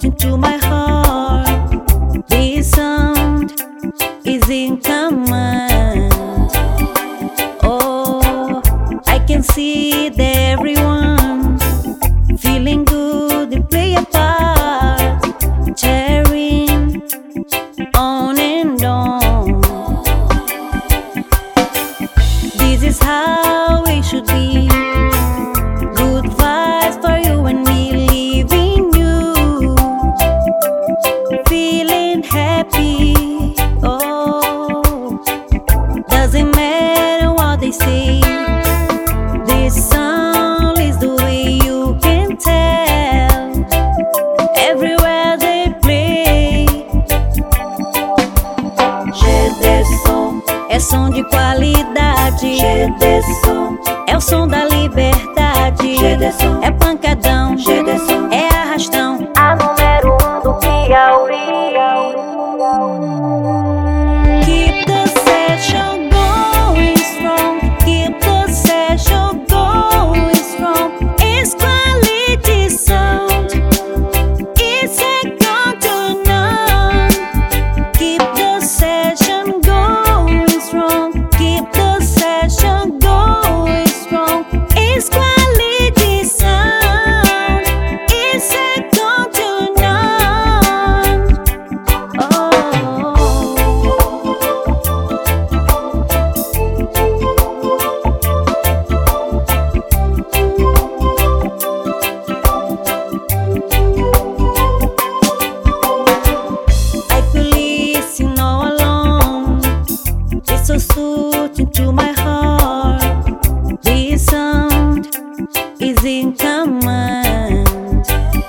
into my heart. This sound is in command. Oh, I can see that everyone feeling good, they play a part, tearing on and on. This is how it should be. Good vibes for you and me, leaving you feeling happy. Oh, doesn't matter what they say. This song is the way you can tell. Everywhere they play. GDSom É som de qualidade. GDSom É o som da liberdade. GDSom É pancadão. GDSom É arrastão. a número 1 do Piauí. Keep the session going strong. Keep the session going strong. It's quality sound. It's second to none. Keep the session going strong. Keep the session going strong. It's quality sound. It's second to none. Oh. I could listen all along. It's so soothing to my heart. This sound is in command.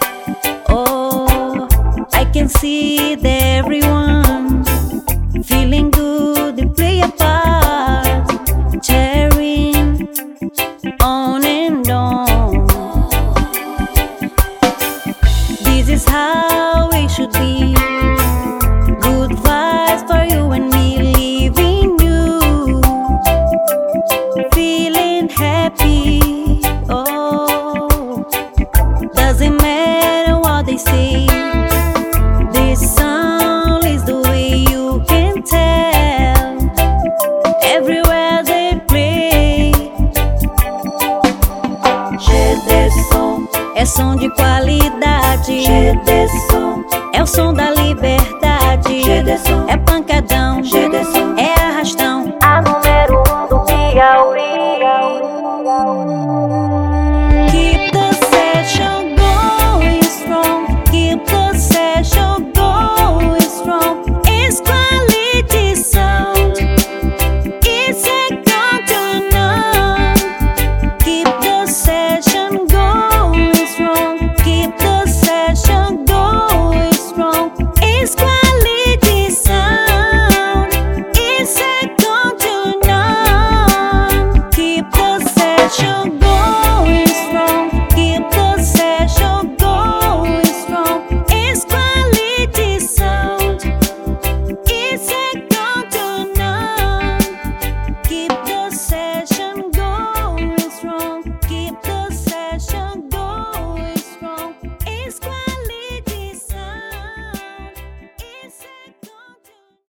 Oh, I can see that everyone feeling good, they play a part, tearing on and on. This is how it should be. Good vibes for you and me, leaving you feeling happy. Oh, doesn't matter what they say. This song is the way you can tell. Everywhere they play. GDSom É som de qualidade. GDSom É o som da liberdade. GDSom É pancadão. GDSom